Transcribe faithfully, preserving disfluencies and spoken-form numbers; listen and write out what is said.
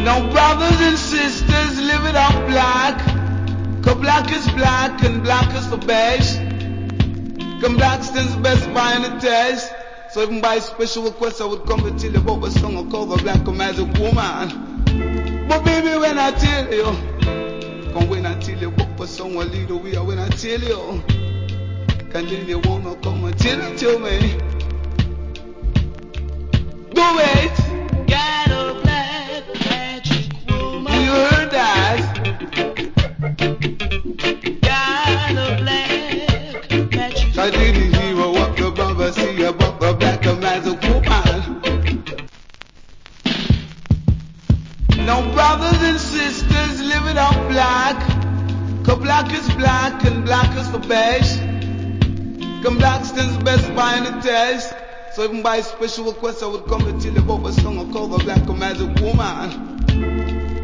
Now brothers and sisters, live it up black. Cause black is black and black is the best. Cause black stands best by any test. So even by special request I would come to tell you about a song I call the Black Magic Woman. But baby, when I tell you, come when I tell you about a song I lead the way, when I tell you, can then you wanna come and tell it to me. Do it. Got a black magic woman. You heard that? Got a black magic I didn't hear what the brother say about the Black Magic Woman. Now brothers and sisters, live it up black. Cause black is black and black is the best. Cause black stands best by any test. So even by special request I would come to tell you about a song I call the Black Magic Woman.